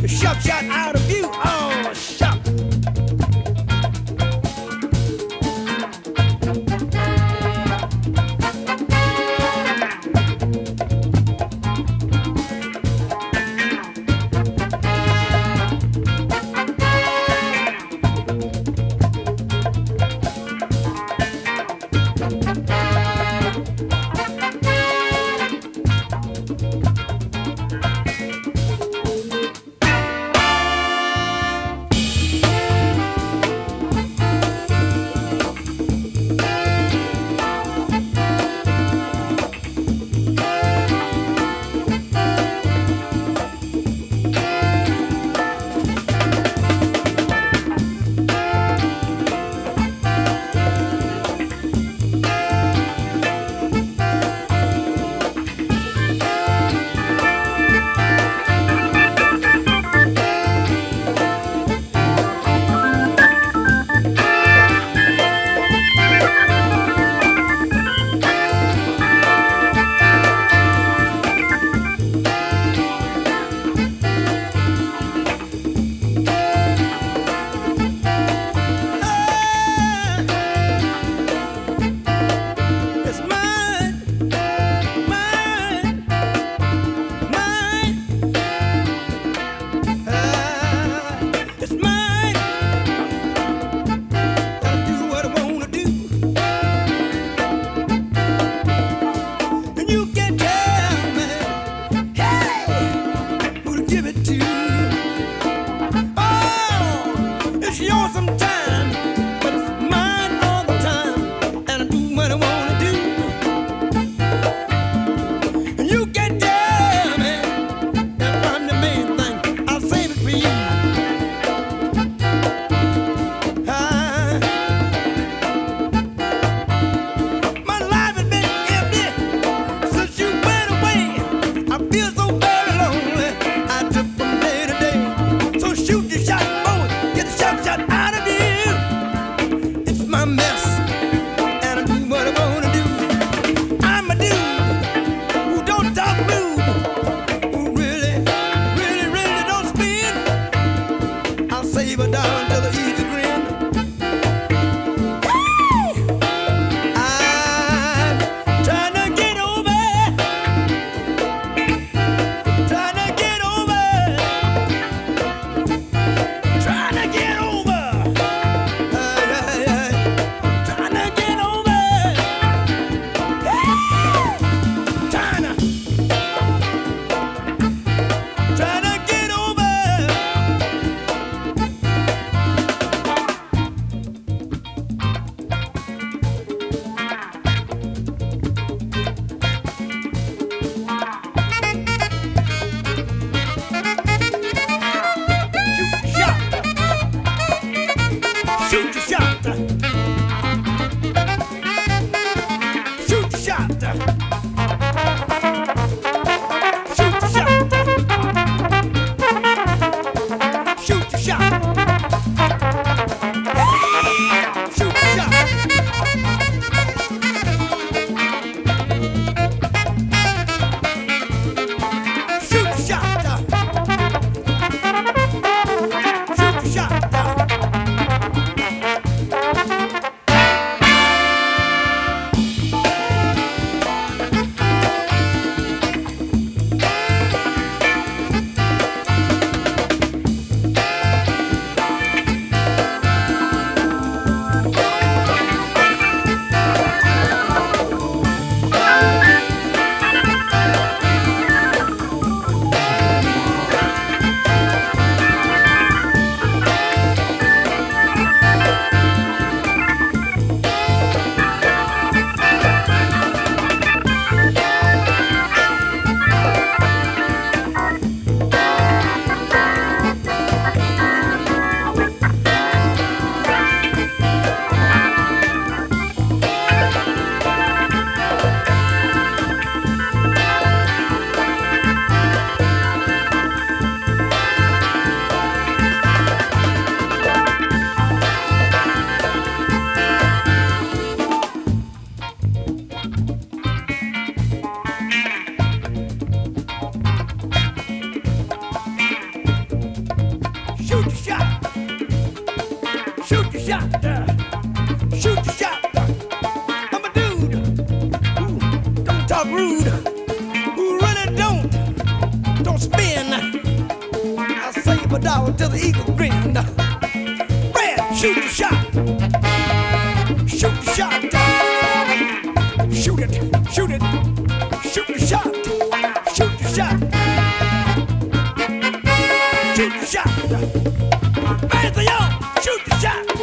Shot shot out of you. Oh, shot. It's mine, mine, mine. It's mine. Gotta do what I wanna do, and you can tell me, hey, who to give it to. Oh, it's yours sometime, but it's mine all the time, and I do what I wanna do. And you can tell me if I'm the main thing, I'll save it for you. Ah, my life has been empty since you went away. I feel so very lonely. I took from day to day. So shoot your shot, boy, get the shot shot out of you. It's my mess, and I do what I wanna do. I'm a dude who don't talk rude, who really, really, really don't spin. I'll save a dollar till the easy grin. I'm trying to get over, trying to get over, trying to get over, trying to get over, trying to get over. shoot your shot. Shoot your shot. Shoot your shot. I'm a dude who don't talk rude, who really don't spin. I save $1 till the eagle grin. Brad, shoot your shot. Shoot your shot. Shoot it. Shoot it. Shoot your shot. Shoot your shot. Shoot your shot. Man, y'all, shoot your shot.